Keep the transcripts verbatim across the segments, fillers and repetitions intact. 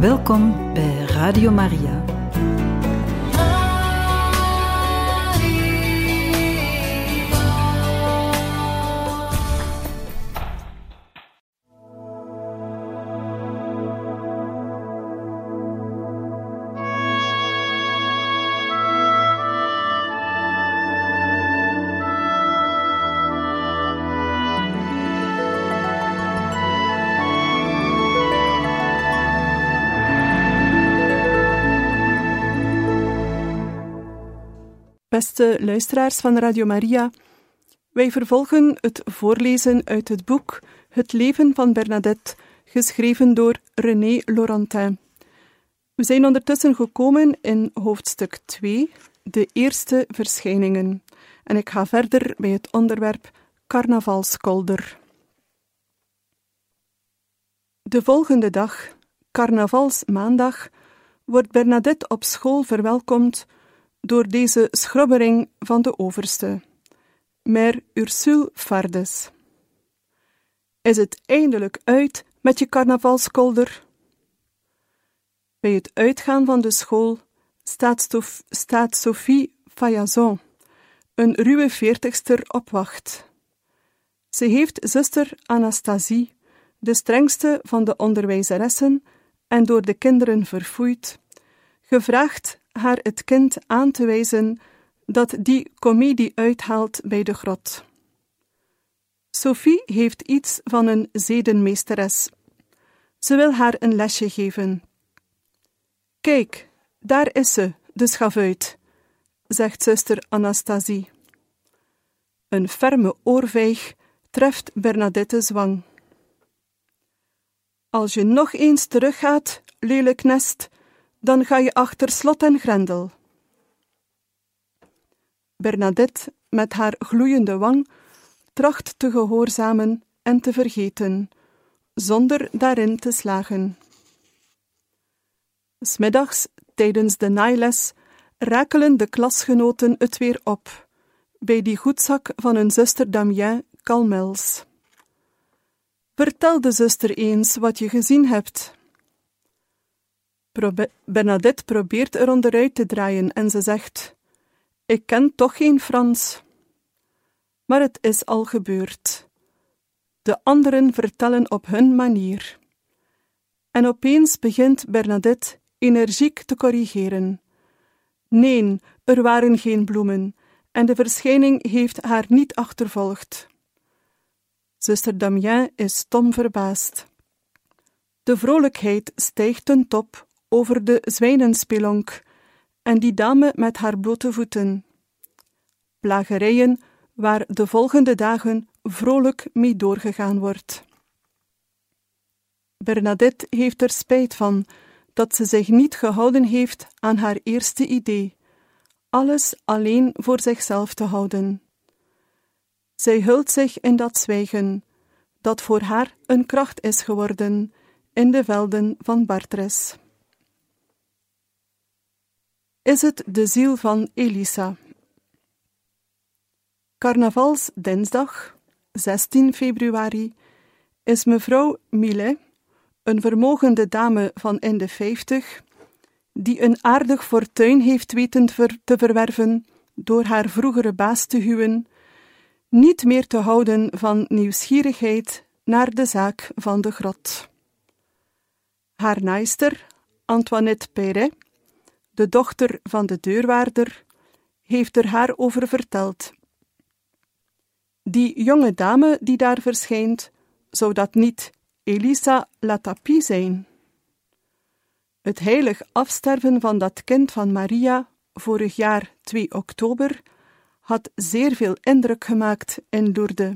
Welkom bij Radio Maria. Beste luisteraars van Radio Maria, wij vervolgen het voorlezen uit het boek Het leven van Bernadette, geschreven door René Laurentin. We zijn ondertussen gekomen in hoofdstuk twee, de eerste verschijningen. En ik ga verder bij het onderwerp carnavalskolder. De volgende dag, carnavalsmaandag, wordt Bernadette op school verwelkomd door deze schrobbering van de overste, Mère Ursule Fardes. Is het eindelijk uit met je carnavalskolder? Bij het uitgaan van de school staat, Stof, staat Sophie Fayazon, een ruwe veertigster, op wacht. Ze heeft zuster Anastasie, de strengste van de onderwijzeressen en door de kinderen verfoeid, gevraagd haar het kind aan te wijzen dat die komedie uithaalt bij de grot. Sophie heeft iets van een zedenmeesteres. Ze wil haar een lesje geven. Kijk, daar is ze, de schavuit, zegt zuster Anastasie. Een ferme oorvijg treft Bernadette's wang. Als je nog eens teruggaat, lelijk nest, dan ga je achter slot en grendel. Bernadette, met haar gloeiende wang, tracht te gehoorzamen en te vergeten, zonder daarin te slagen. 'S Middags, tijdens de naailes, rakelen de klasgenoten het weer op, bij die goedzak van hun zuster Damien Calmels. Vertel de zuster eens wat je gezien hebt. Probe- Bernadette probeert er onderuit te draaien en ze zegt: Ik ken toch geen Frans. Maar het is al gebeurd. De anderen vertellen op hun manier. En opeens begint Bernadette energiek te corrigeren. Nee, er waren geen bloemen en de verschijning heeft haar niet achtervolgd. Zuster Damien is stom verbaasd. De vrolijkheid stijgt ten top over de zwijnenspelonk en die dame met haar blote voeten. Plagerijen waar de volgende dagen vrolijk mee doorgegaan wordt. Bernadette heeft er spijt van dat ze zich niet gehouden heeft aan haar eerste idee, alles alleen voor zichzelf te houden. Zij hult zich in dat zwijgen, dat voor haar een kracht is geworden in de velden van Bartres. Is het de ziel van Elisa? Carnavalsdinsdag, zestien februari, is mevrouw Millet, een vermogende dame van in de vijftig, die een aardig fortuin heeft weten ver- te verwerven door haar vroegere baas te huwen, niet meer te houden van nieuwsgierigheid naar de zaak van de grot. Haar naaister, Antoinette Perret, de dochter van de deurwaarder, heeft er haar over verteld. Die jonge dame die daar verschijnt, zou dat niet Elisa Latapie zijn? Het heilig afsterven van dat kind van Maria, vorig jaar twee oktober, had zeer veel indruk gemaakt in Lourdes.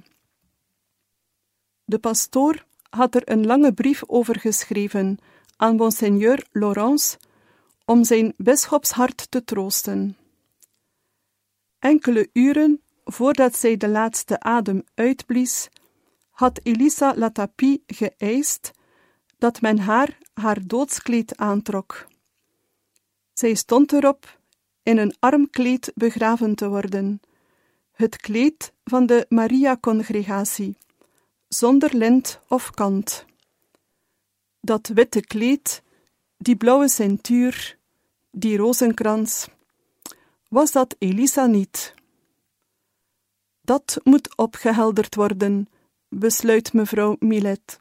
De pastoor had er een lange brief over geschreven aan monseigneur Laurence om zijn bisschopshart te troosten. Enkele uren voordat zij de laatste adem uitblies, had Elisa Latapie geëist dat men haar haar doodskleed aantrok. Zij stond erop in een armkleed begraven te worden, het kleed van de Maria-congregatie, zonder lint of kant. Dat witte kleed die blauwe ceintuur, die rozenkrans, was dat Elisa niet? Dat moet opgehelderd worden, besluit mevrouw Millet.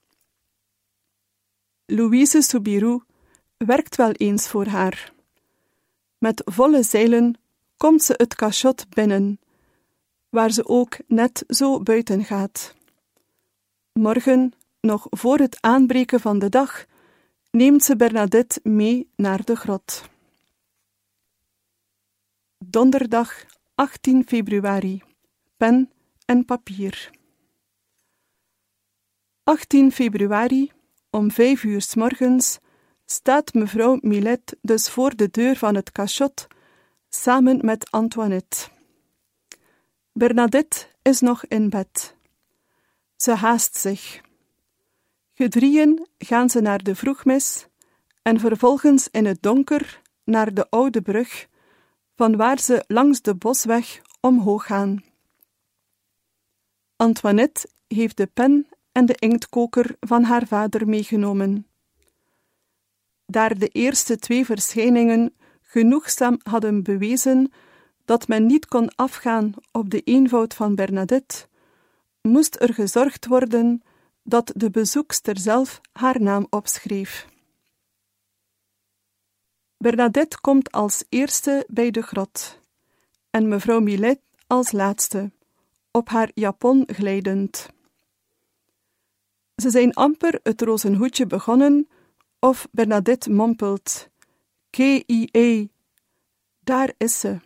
Louise Soubirous werkt wel eens voor haar. Met volle zeilen komt ze het cachot binnen, waar ze ook net zo buiten gaat. Morgen, nog voor het aanbreken van de dag, neemt ze Bernadette mee naar de grot. Donderdag achttien februari. Pen en papier. achttien februari, om vijf uur 's morgens, staat mevrouw Millet dus voor de deur van het cachot, samen met Antoinette. Bernadette is nog in bed. Ze haast zich. Gedrieën gaan ze naar de vroegmis en vervolgens in het donker naar de oude brug, van waar ze langs de bosweg omhoog gaan. Antoinette heeft de pen en de inktkoker van haar vader meegenomen. Daar de eerste twee verschijningen genoegzaam hadden bewezen dat men niet kon afgaan op de eenvoud van Bernadette, moest er gezorgd worden dat de bezoekster zelf haar naam opschreef. Bernadette komt als eerste bij de grot en mevrouw Millet als laatste, op haar japon glijdend. Ze zijn amper het rozenhoedje begonnen, of Bernadette mompelt: K I E, daar is ze.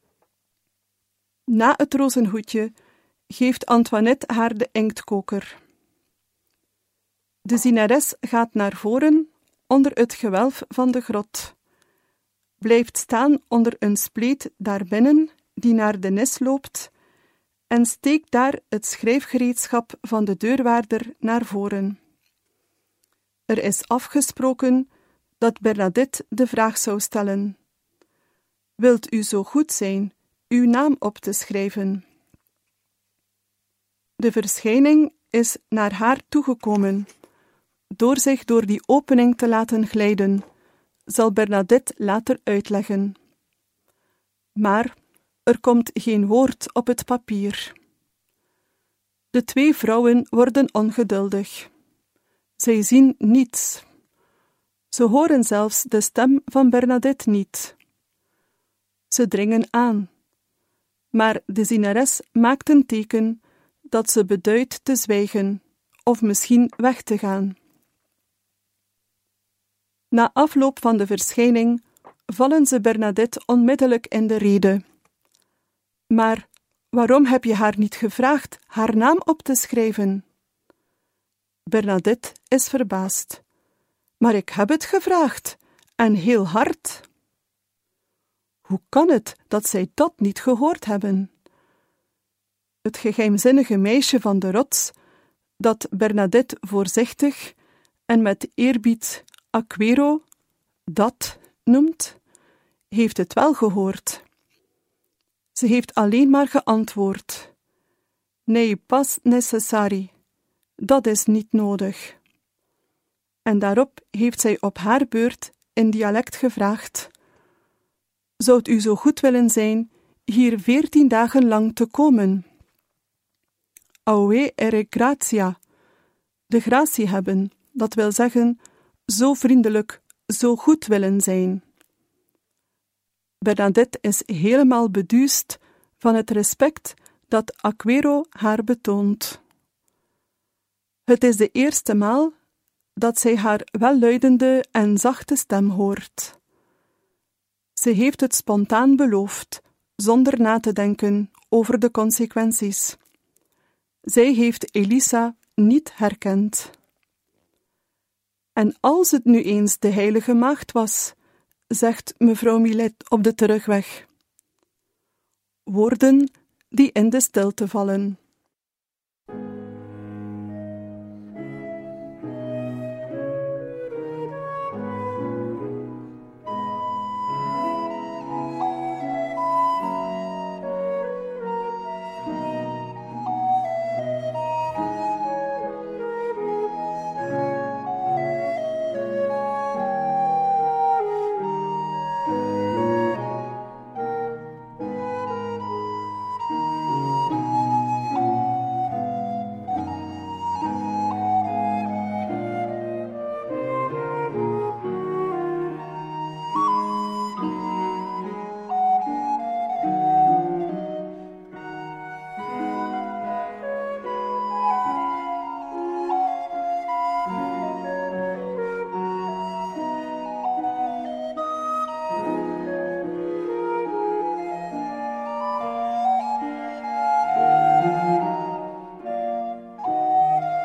Na het rozenhoedje geeft Antoinette haar de inktkoker. De zienares gaat naar voren onder het gewelf van de grot, blijft staan onder een spleet daarbinnen die naar de nis loopt en steekt daar het schrijfgereedschap van de deurwaarder naar voren. Er is afgesproken dat Bernadette de vraag zou stellen: Wilt u zo goed zijn uw naam op te schrijven? De verschijning is naar haar toegekomen. Door zich door die opening te laten glijden, zal Bernadette later uitleggen. Maar er komt geen woord op het papier. De twee vrouwen worden ongeduldig. Zij zien niets. Ze horen zelfs de stem van Bernadette niet. Ze dringen aan. Maar de zienares maakt een teken dat ze beduidt te zwijgen, of misschien weg te gaan. Na afloop van de verschijning vallen ze Bernadette onmiddellijk in de rede. Maar waarom heb je haar niet gevraagd haar naam op te schrijven? Bernadette is verbaasd. Maar ik heb het gevraagd, en heel hard. Hoe kan het dat zij dat niet gehoord hebben? Het geheimzinnige meisje van de rots, dat Bernadette voorzichtig en met eerbied Aquero, dat, noemt, heeft het wel gehoord. Ze heeft alleen maar geantwoord: Nee, pas necessari, dat is niet nodig. En daarop heeft zij op haar beurt in dialect gevraagd: Zoudt u zo goed willen zijn hier veertien dagen lang te komen? Aue ere gratia, de gratie hebben, dat wil zeggen, zo vriendelijk, zo goed willen zijn. Bernadette is helemaal beduust van het respect dat Aquero haar betoont. Het is de eerste maal dat zij haar welluidende en zachte stem hoort. Ze heeft het spontaan beloofd, zonder na te denken over de consequenties. Zij heeft Elisa niet herkend. En als het nu eens de heilige maagd was, zegt mevrouw Millet op de terugweg. Woorden die in de stilte vallen.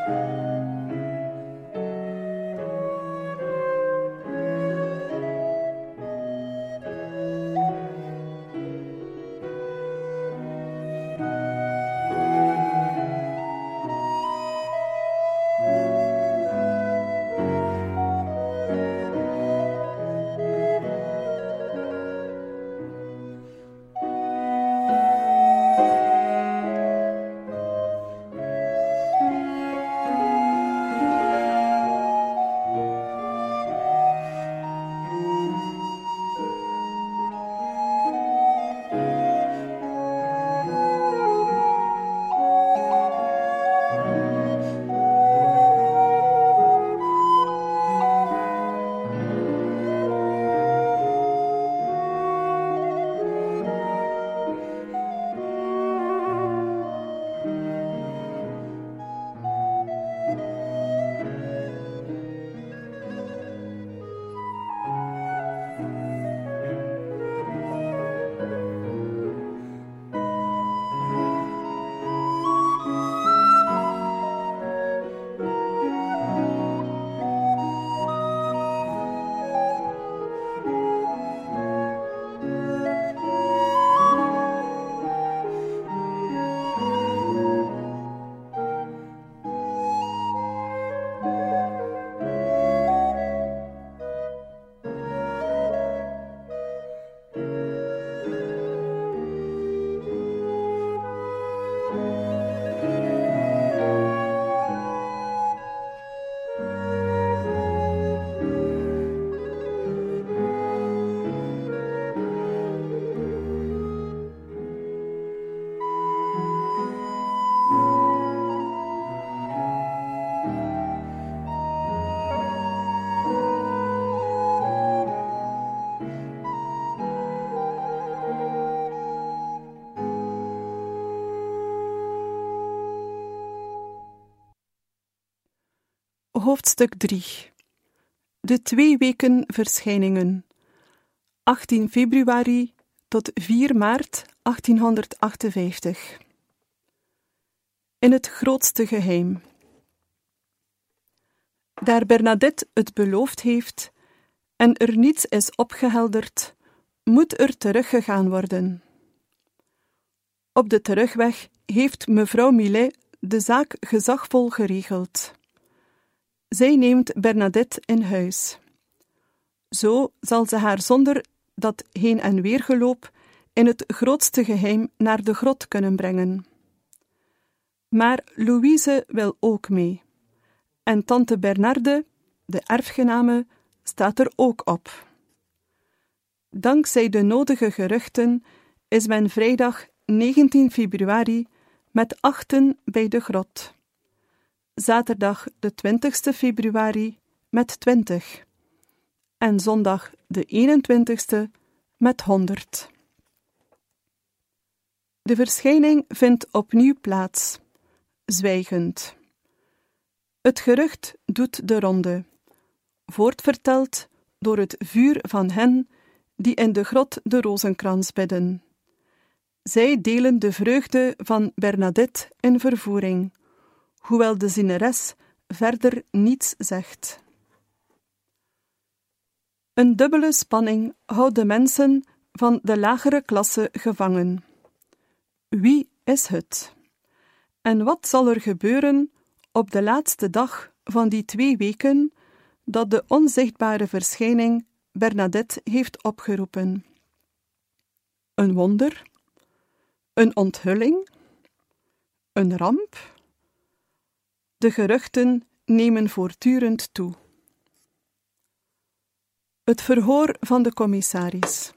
Hoofdstuk drie. De twee weken verschijningen. achttien februari tot vier maart achttienhonderdachtenvijftig. In het grootste geheim. Daar Bernadette het beloofd heeft en er niets is opgehelderd, moet er teruggegaan worden. Op de terugweg heeft mevrouw Millet de zaak gezagvol geregeld. Zij neemt Bernadette in huis. Zo zal ze haar zonder dat heen- en weergeloop in het grootste geheim naar de grot kunnen brengen. Maar Louise wil ook mee. En tante Bernarde, de erfgename, staat er ook op. Dankzij de nodige geruchten is men vrijdag negentien februari met achten bij de grot. Zaterdag de twintigste februari met twintig. En zondag de eenentwintigste met honderd. De verschijning vindt opnieuw plaats, zwijgend. Het gerucht doet de ronde, voortverteld door het vuur van hen die in de grot de rozenkrans bidden. Zij delen de vreugde van Bernadette in vervoering, hoewel de zieneres verder niets zegt. Een dubbele spanning houdt de mensen van de lagere klasse gevangen. Wie is het? En wat zal er gebeuren op de laatste dag van die twee weken dat de onzichtbare verschijning Bernadette heeft opgeroepen? Een wonder? Een onthulling? Een ramp? De geruchten nemen voortdurend toe. Het verhoor van de commissaris.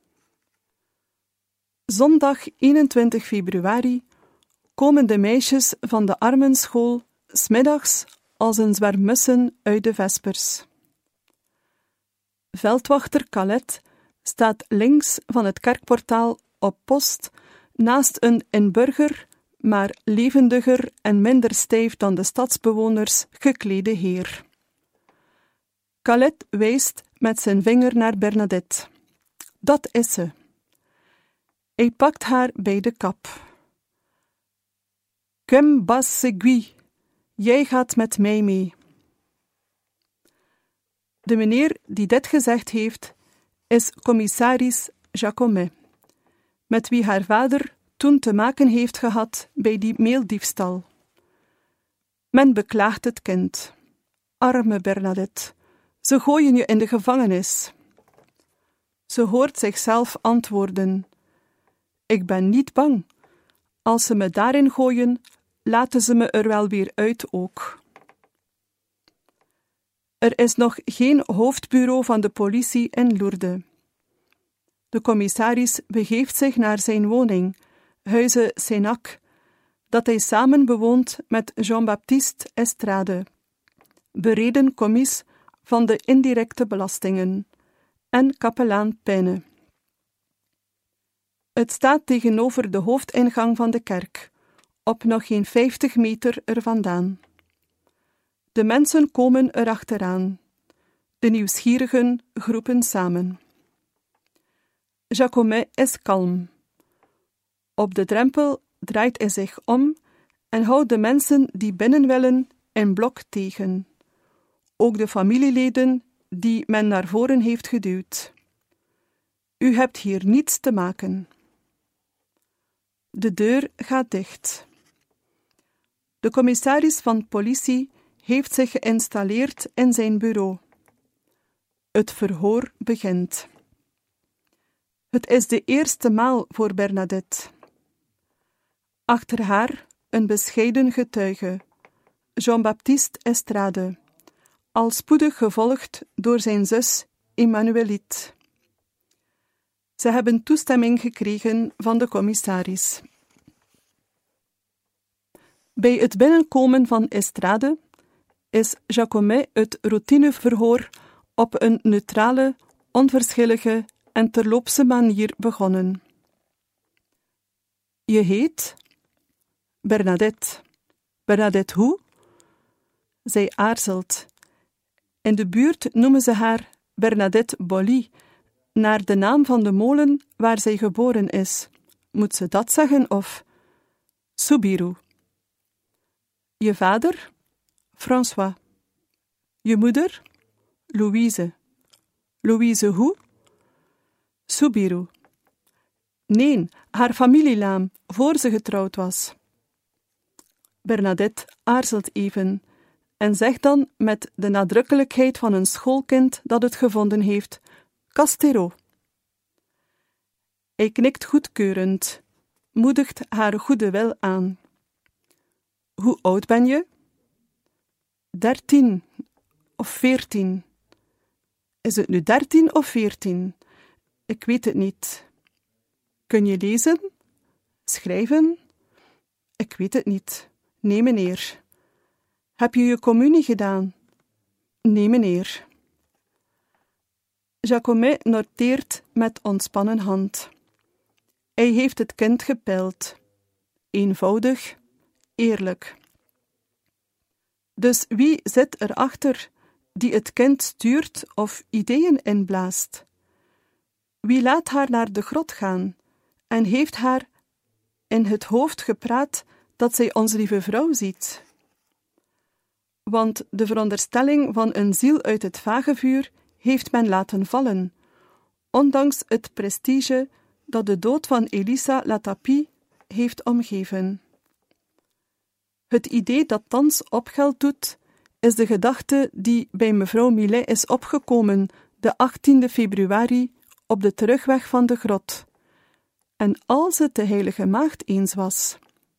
Zondag eenentwintig februari komen de meisjes van de armenschool 's middags als een zwerm mussen uit de vespers. Veldwachter Calet staat links van het kerkportaal op post naast een in burger, maar levendiger en minder stijf dan de stadsbewoners geklede heer. Calet wijst met zijn vinger naar Bernadette. Dat is ze. Hij pakt haar bij de kap. Quem bas segui, Jij gaat met mij mee. De meneer die dit gezegd heeft, is commissaris Jacomet, met wie haar vader toen te maken heeft gehad bij die meeldiefstal. Men beklaagt het kind. Arme Bernadette, ze gooien je in de gevangenis. Ze hoort zichzelf antwoorden: ik ben niet bang. Als ze me daarin gooien, laten ze me er wel weer uit ook. Er is nog geen hoofdbureau van de politie in Lourdes. De commissaris begeeft zich naar zijn woning, huize Sénac, dat hij samen bewoont met Jean-Baptiste Estrade, bereden commies van de indirecte belastingen, en kapelaan Pijne. Het staat tegenover de hoofdingang van de kerk, op nog geen vijftig meter er vandaan. De mensen komen erachteraan. De nieuwsgierigen groepen samen. Jacomet is kalm. Op de drempel draait hij zich om en houdt de mensen die binnen willen in blok tegen. Ook de familieleden die men naar voren heeft geduwd. U hebt hier niets te maken. De deur gaat dicht. De commissaris van politie heeft zich geïnstalleerd in zijn bureau. Het verhoor begint. Het is de eerste maal voor Bernadette. Achter haar een bescheiden getuige, Jean-Baptiste Estrade, al spoedig gevolgd door zijn zus Emmanuelite. Ze hebben toestemming gekregen van de commissaris. Bij het binnenkomen van Estrade is Jacomet het routineverhoor op een neutrale, onverschillige en terloopse manier begonnen. Je heet? Bernadette. Bernadette hoe? Zij aarzelt. In de buurt noemen ze haar Bernadette Boly, naar de naam van de molen waar zij geboren is. Moet ze dat zeggen of? Soubirous. Je vader? François. Je moeder? Louise. Louise hoe? Soubirous. Nee, haar familienaam, voor ze getrouwd was. Bernadette aarzelt even en zegt dan met de nadrukkelijkheid van een schoolkind dat het gevonden heeft: Castero. Hij knikt goedkeurend, moedigt haar goede wil aan. Hoe oud ben je? Dertien of veertien. Is het nu dertien of veertien? Ik weet het niet. Kun je lezen? Schrijven? Ik weet het niet. Nee, meneer. Heb je je communie gedaan? Nee, meneer. Jacomet noteert met ontspannen hand. Hij heeft het kind gepeild. Eenvoudig, eerlijk. Dus wie zit erachter die het kind stuurt of ideeën inblaast? Wie laat haar naar de grot gaan en heeft haar in het hoofd gepraat dat zij Onze Lieve Vrouw ziet? Want de veronderstelling van een ziel uit het vagevuur heeft men laten vallen, ondanks het prestige dat de dood van Elisa Latapie heeft omgeven. Het idee dat thans opgeld doet, is de gedachte die bij mevrouw Millet is opgekomen de achttiende februari op de terugweg van de grot. En als het de heilige maagd eens was.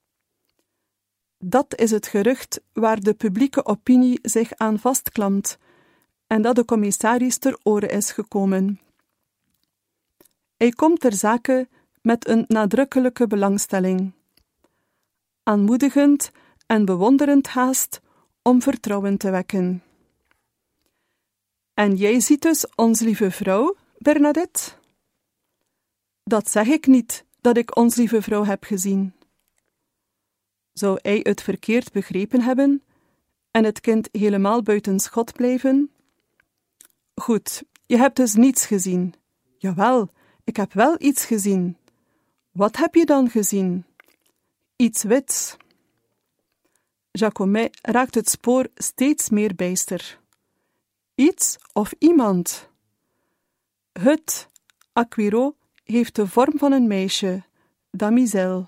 Dat is het gerucht waar de publieke opinie zich aan vastklampt en dat de commissaris ter oren is gekomen. Hij komt ter zake met een nadrukkelijke belangstelling. Aanmoedigend en bewonderend haast om vertrouwen te wekken. En jij ziet dus Onze Lieve Vrouw, Bernadette? Dat zeg ik niet, dat ik Onze Lieve Vrouw heb gezien. Zou hij het verkeerd begrepen hebben en het kind helemaal buiten schot blijven? Goed, je hebt dus niets gezien. Jawel, ik heb wel iets gezien. Wat heb je dan gezien? Iets wits. Jacomet raakt het spoor steeds meer bijster. Iets of iemand. Het, Aquiro, heeft de vorm van een meisje, Damiselle.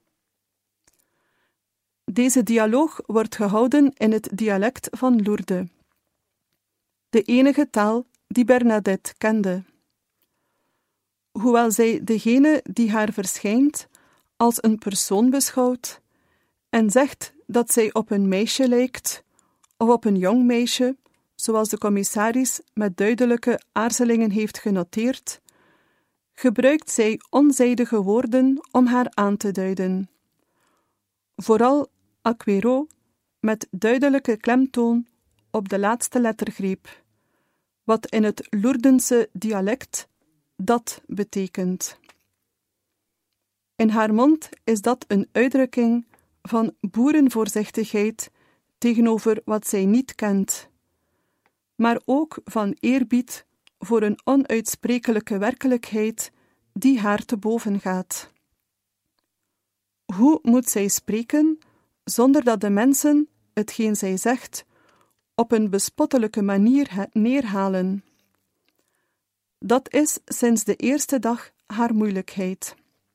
Deze dialoog wordt gehouden in het dialect van Lourdes, de enige taal die Bernadette kende. Hoewel zij degene die haar verschijnt als een persoon beschouwt en zegt dat zij op een meisje lijkt of op een jong meisje, zoals de commissaris met duidelijke aarzelingen heeft genoteerd, gebruikt zij onzijdige woorden om haar aan te duiden. Vooral Aquiro met duidelijke klemtoon op de laatste lettergreep, wat in het Lourdense dialect dat betekent. In haar mond is dat een uitdrukking van boerenvoorzichtigheid tegenover wat zij niet kent, maar ook van eerbied voor een onuitsprekelijke werkelijkheid die haar te boven gaat. Hoe moet zij spreken zonder dat de mensen hetgeen zij zegt op een bespottelijke manier neerhalen? Dat is sinds de eerste dag haar moeilijkheid.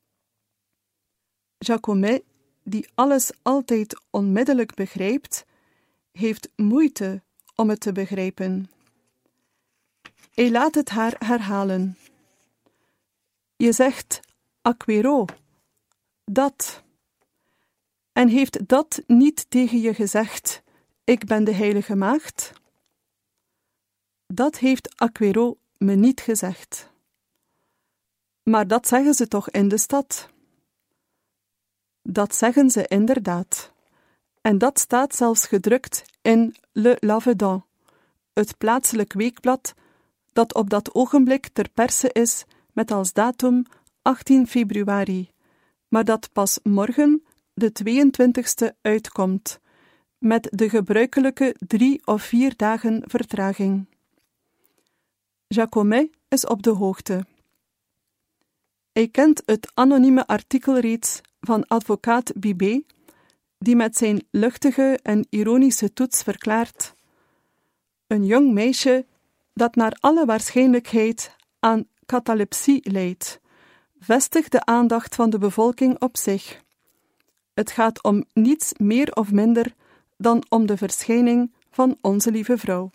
Jacomet, die alles altijd onmiddellijk begrijpt, heeft moeite om het te begrijpen. Hij laat het haar herhalen. Je zegt Aquiro, dat. En heeft dat niet tegen je gezegd, ik ben de heilige maagd? Dat heeft Aquiro me niet gezegd. Maar dat zeggen ze toch in de stad? Dat zeggen ze inderdaad. En dat staat zelfs gedrukt in Le Lavedan, het plaatselijk weekblad dat op dat ogenblik ter perse is met als datum achttien februari, maar dat pas morgen, de tweeëntwintigste, uitkomt, met de gebruikelijke drie of vier dagen vertraging. Jacomet is op de hoogte. Hij kent het anonieme artikel reeds van advocaat Bibet, die met zijn luchtige en ironische toets verklaart: een jong meisje dat naar alle waarschijnlijkheid aan catalepsie lijdt, vestigt de aandacht van de bevolking op zich. Het gaat om niets meer of minder dan om de verschijning van Onze Lieve Vrouw.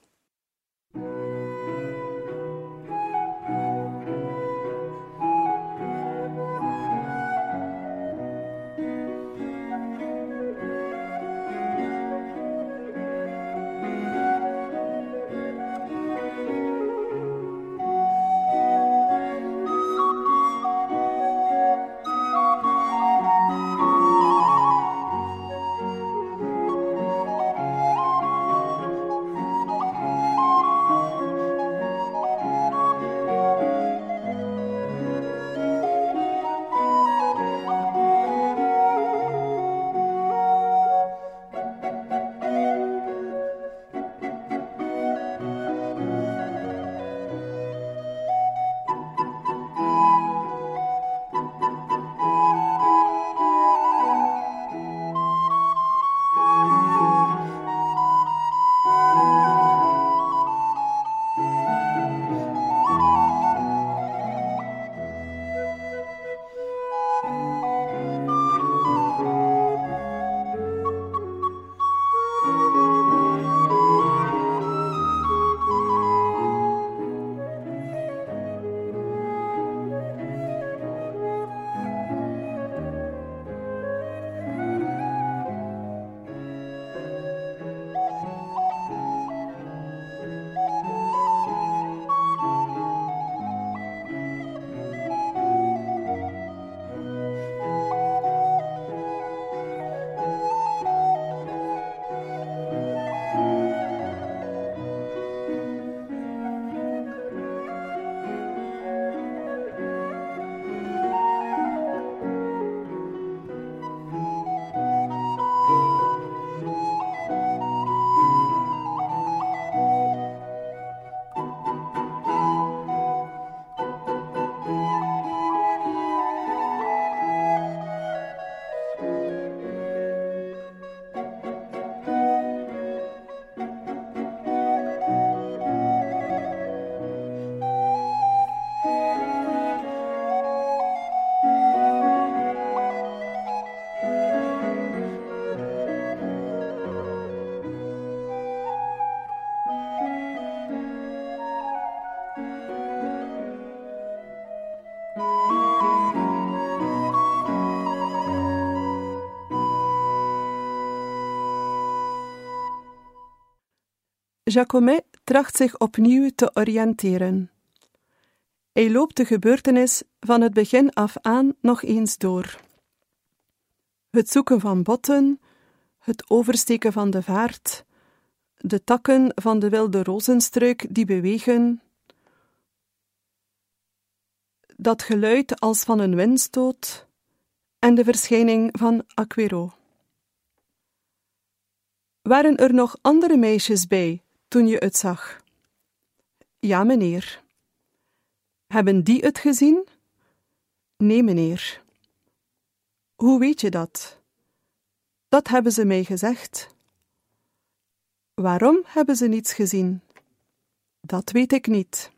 Jacomet tracht zich opnieuw te oriënteren. Hij loopt de gebeurtenis van het begin af aan nog eens door. Het zoeken van botten, het oversteken van de vaart, de takken van de wilde rozenstruik die bewegen, dat geluid als van een windstoot en de verschijning van Aquero. Waren er nog andere meisjes bij toen je het zag? Ja, meneer. Hebben die het gezien? Nee, meneer. Hoe weet je dat? Dat hebben ze mij gezegd. Waarom hebben ze niets gezien? Dat weet ik niet.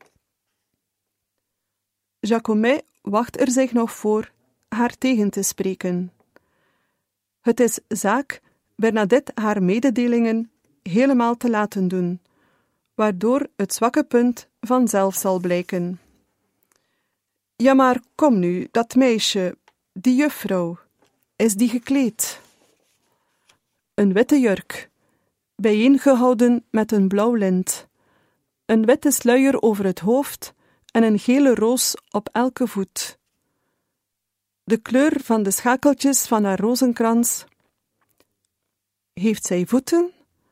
Jacomet wacht er zich nog voor haar tegen te spreken. Het is zaak Bernadette haar mededelingen helemaal te laten doen, waardoor het zwakke punt vanzelf zal blijken. Ja, maar kom nu, dat meisje, die juffrouw, is die gekleed? Een witte jurk, bijeengehouden met een blauw lint, een witte sluier over het hoofd en een gele roos op elke voet. De kleur van de schakeltjes van haar rozenkrans. Heeft zij voeten?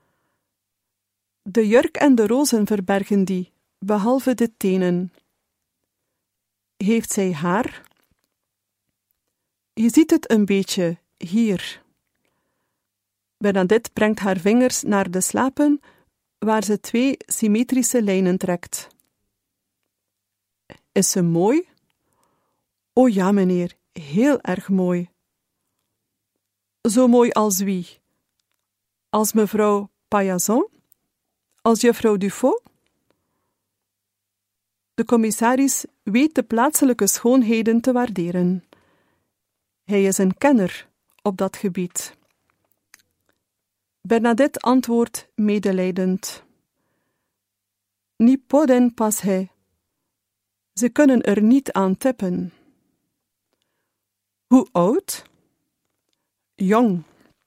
De jurk en de rozen verbergen die, behalve de tenen. Heeft zij haar? Je ziet het een beetje, hier. Bernadette brengt haar vingers naar de slapen, waar ze twee symmetrische lijnen trekt. Is ze mooi? O ja, meneer, heel erg mooi. Zo mooi als wie? Als mevrouw Paillasson? Als juffrouw Dufaux? De commissaris weet de plaatselijke schoonheden te waarderen. Hij is een kenner op dat gebied. Bernadette antwoordt medelijdend. Ni poden pas hij. Ze kunnen er niet aan tippen. Hoe oud? Jong.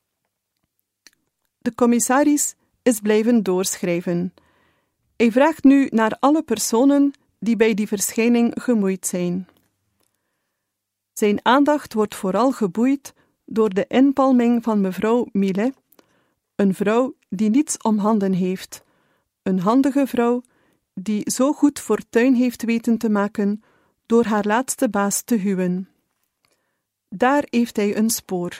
De commissaris is blijven doorschrijven. Hij vraagt nu naar alle personen die bij die verschijning gemoeid zijn. Zijn aandacht wordt vooral geboeid door de inpalming van mevrouw Millet, een vrouw die niets om handen heeft, een handige vrouw die zo goed fortuin heeft weten te maken door haar laatste baas te huwen. Daar heeft hij een spoor.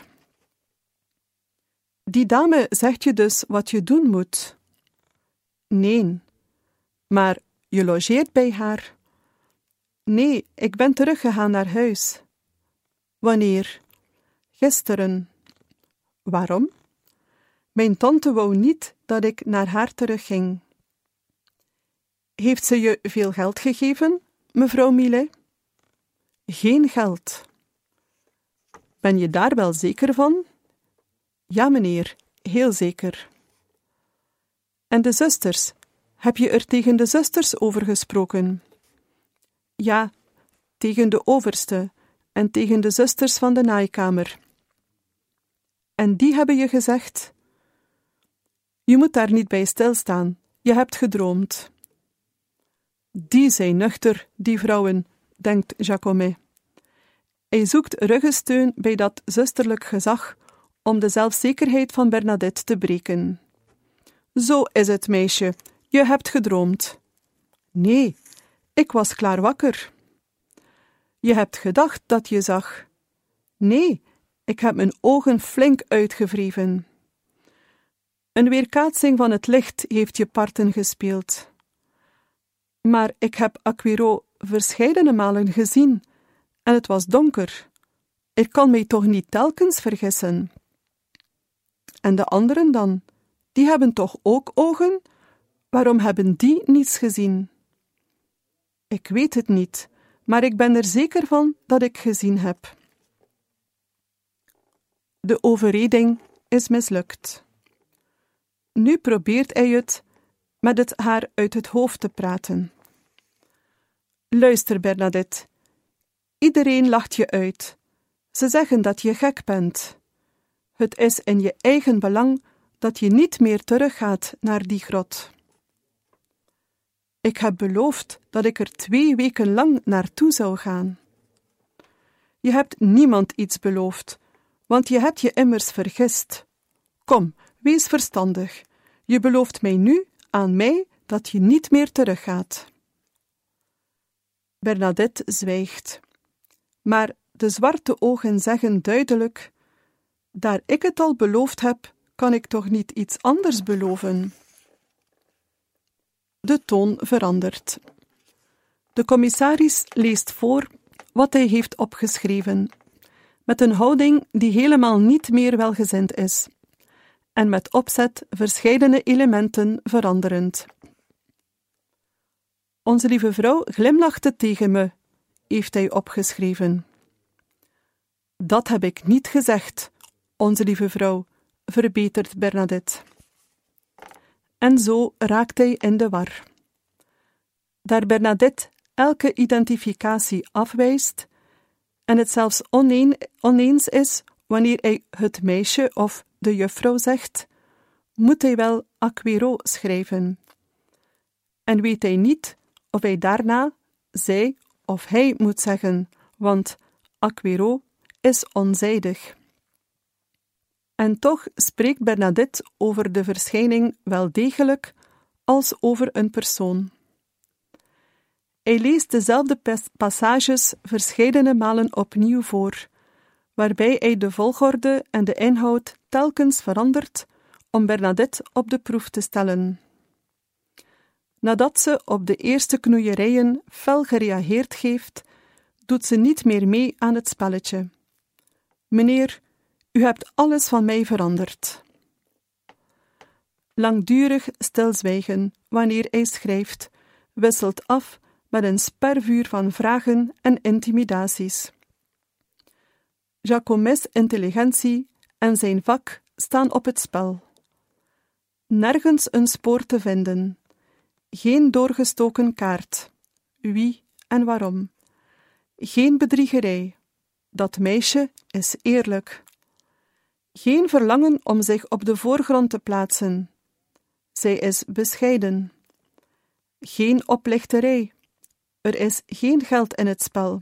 Die dame zegt je dus wat je doen moet. Nee, maar je logeert bij haar. Nee, ik ben teruggegaan naar huis. Wanneer? Gisteren. Waarom? Mijn tante wou niet dat ik naar haar terugging. Heeft ze je veel geld gegeven, mevrouw Millet? Geen geld. Ben je daar wel zeker van? Ja, meneer, heel zeker. En de zusters, heb je er tegen de zusters over gesproken? Ja, tegen de overste en tegen de zusters van de naaikamer. En die hebben je gezegd? Je moet daar niet bij stilstaan, je hebt gedroomd. Die zijn nuchter, die vrouwen, denkt Jacomet. Hij zoekt ruggensteun bij dat zusterlijk gezag om de zelfzekerheid van Bernadette te breken. Zo is het, meisje, je hebt gedroomd. Nee, ik was klaar wakker. Je hebt gedacht dat je zag. Nee, ik heb mijn ogen flink uitgewreven. Een weerkaatsing van het licht heeft je parten gespeeld. Maar ik heb Aquero verscheidene malen gezien, en het was donker. Ik kan mij toch niet telkens vergissen. En de anderen dan? Die hebben toch ook ogen? Waarom hebben die niets gezien? Ik weet het niet, maar ik ben er zeker van dat ik gezien heb. De overreding is mislukt. Nu probeert hij het met het haar uit het hoofd te praten. Luister, Bernadette. Iedereen lacht je uit. Ze zeggen dat je gek bent. Het is in je eigen belang dat je niet meer teruggaat naar die grot. Ik heb beloofd dat ik er twee weken lang naartoe zou gaan. Je hebt niemand iets beloofd, want je hebt je immers vergist. Kom, wees verstandig. Je belooft mij nu aan mij dat je niet meer teruggaat. Bernadette zwijgt. Maar de zwarte ogen zeggen duidelijk: daar ik het al beloofd heb, kan ik toch niet iets anders beloven? De toon verandert. De commissaris leest voor wat hij heeft opgeschreven, met een houding die helemaal niet meer welgezind is, en met opzet verscheidene elementen veranderend. Onze lieve vrouw glimlachte tegen me, heeft hij opgeschreven. Dat heb ik niet gezegd, onze lieve vrouw, verbetert Bernadette. En zo raakt hij in de war. Daar Bernadette elke identificatie afwijst en het zelfs oneen, oneens is wanneer hij het meisje of de juffrouw zegt, moet hij wel Aquero schrijven. En weet hij niet of hij daarna zij of hij moet zeggen, want Aquero is onzijdig. En toch spreekt Bernadette over de verschijning wel degelijk als over een persoon. Hij leest dezelfde passages verscheidene malen opnieuw voor, waarbij hij de volgorde en de inhoud telkens verandert om Bernadette op de proef te stellen. Nadat ze op de eerste knoeierijen fel gereageerd heeft, doet ze niet meer mee aan het spelletje. Meneer, u hebt alles van mij veranderd. Langdurig stilzwijgen wanneer hij schrijft, wisselt af met een spervuur van vragen en intimidaties. Jacomets intelligentie en zijn vak staan op het spel. Nergens een spoor te vinden. Geen doorgestoken kaart. Wie en waarom. Geen bedriegerij. Dat meisje is eerlijk. Geen verlangen om zich op de voorgrond te plaatsen. Zij is bescheiden. Geen oplichterij. Er is geen geld in het spel.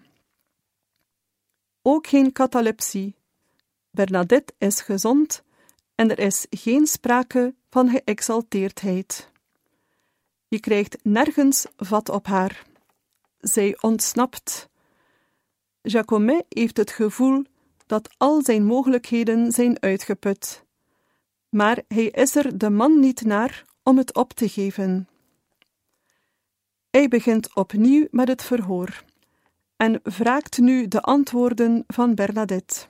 Ook geen catalepsie. Bernadette is gezond en er is geen sprake van geëxalteerdheid. Je krijgt nergens vat op haar. Zij ontsnapt. Jacomet heeft het gevoel dat al zijn mogelijkheden zijn uitgeput. Maar hij is er de man niet naar om het op te geven. Hij begint opnieuw met het verhoor en wraakt nu de antwoorden van Bernadette.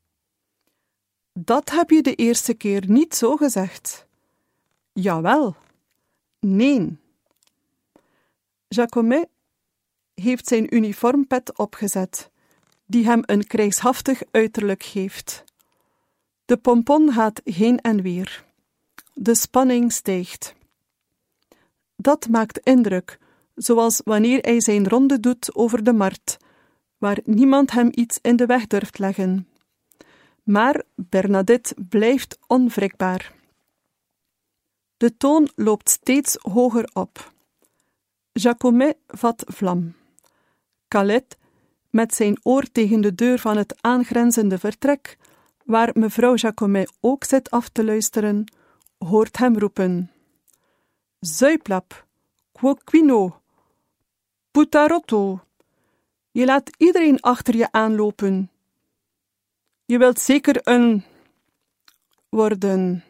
Dat heb je de eerste keer niet zo gezegd. Jawel. Nee. Jacomet heeft zijn uniformpet opgezet, die hem een krijgshaftig uiterlijk geeft. De pompon gaat heen en weer. De spanning stijgt. Dat maakt indruk, zoals wanneer hij zijn ronde doet over de markt, waar niemand hem iets in de weg durft leggen. Maar Bernadette blijft onwrikbaar. De toon loopt steeds hoger op. Jacomet vat vlam. Calet, met zijn oor tegen de deur van het aangrenzende vertrek, waar mevrouw Jacomet ook zit af te luisteren, hoort hem roepen. Zuiplap, quoquino, putarotto. Je laat iedereen achter je aanlopen. Je wilt zeker een... worden.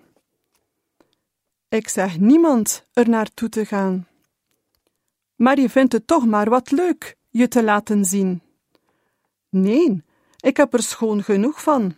Ik zeg niemand er naartoe te gaan. Maar je vindt het toch maar wat leuk je te laten zien. Nee, ik heb er schoon genoeg van.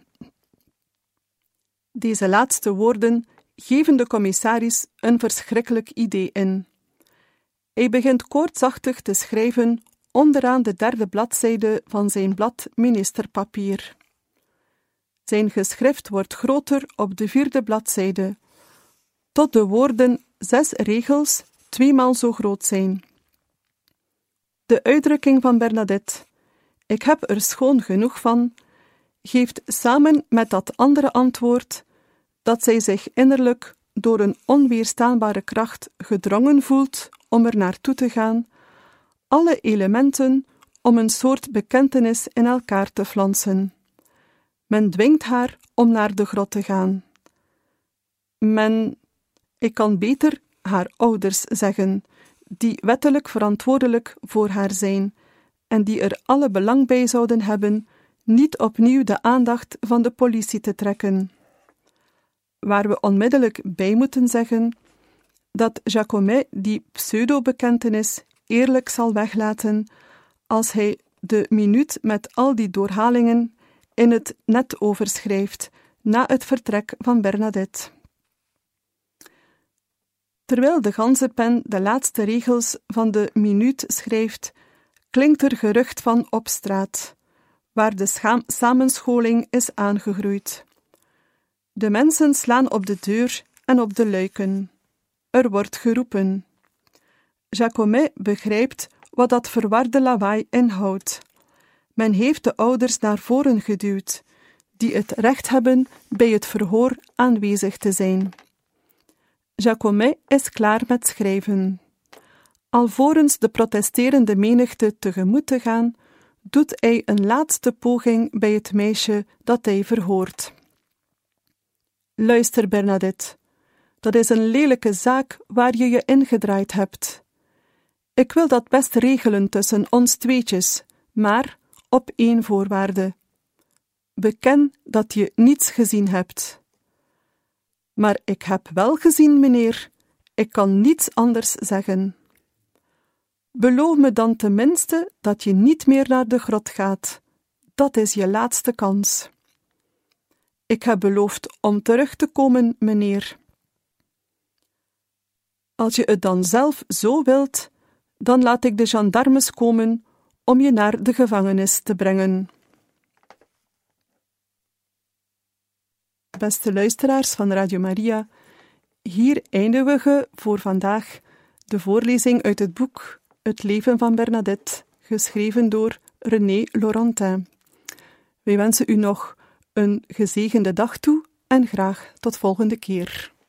Deze laatste woorden geven de commissaris een verschrikkelijk idee in. Hij begint koortsachtig te schrijven onderaan de derde bladzijde van zijn blad ministerpapier. Zijn geschrift wordt groter op de vierde bladzijde, tot de woorden zes regels tweemaal zo groot zijn. De uitdrukking van Bernadette, ik heb er schoon genoeg van, geeft samen met dat andere antwoord dat zij zich innerlijk door een onweerstaanbare kracht gedrongen voelt om er naartoe te gaan, alle elementen om een soort bekentenis in elkaar te flansen. Men dwingt haar om naar de grot te gaan. Men, ik kan beter haar ouders zeggen, die wettelijk verantwoordelijk voor haar zijn en die er alle belang bij zouden hebben niet opnieuw de aandacht van de politie te trekken. Waar we onmiddellijk bij moeten zeggen dat Jacomet die pseudo-bekentenis eerlijk zal weglaten als hij de minuut met al die doorhalingen in het net overschrijft na het vertrek van Bernadette. Terwijl de ganzenpen de laatste regels van de minuut schrijft, klinkt er gerucht van op straat, waar de scha- samenscholing is aangegroeid. De mensen slaan op de deur en op de luiken. Er wordt geroepen. Jacomet begrijpt wat dat verwarde lawaai inhoudt. Men heeft de ouders naar voren geduwd, die het recht hebben bij het verhoor aanwezig te zijn. Jacomet is klaar met schrijven. Alvorens de protesterende menigte tegemoet te gaan, doet hij een laatste poging bij het meisje dat hij verhoort. Luister, Bernadette, dat is een lelijke zaak waar je je ingedraaid hebt. Ik wil dat best regelen tussen ons tweetjes, maar op één voorwaarde. Beken dat je niets gezien hebt. Maar ik heb wel gezien, meneer. Ik kan niets anders zeggen. Beloof me dan tenminste dat je niet meer naar de grot gaat. Dat is je laatste kans. Ik heb beloofd om terug te komen, meneer. Als je het dan zelf zo wilt, dan laat ik de gendarmes komen om je naar de gevangenis te brengen. Beste luisteraars van Radio Maria, hier eindigen we voor vandaag de voorlezing uit het boek Het leven van Bernadette, geschreven door René Laurentin. Wij wensen u nog een gezegende dag toe en graag tot volgende keer.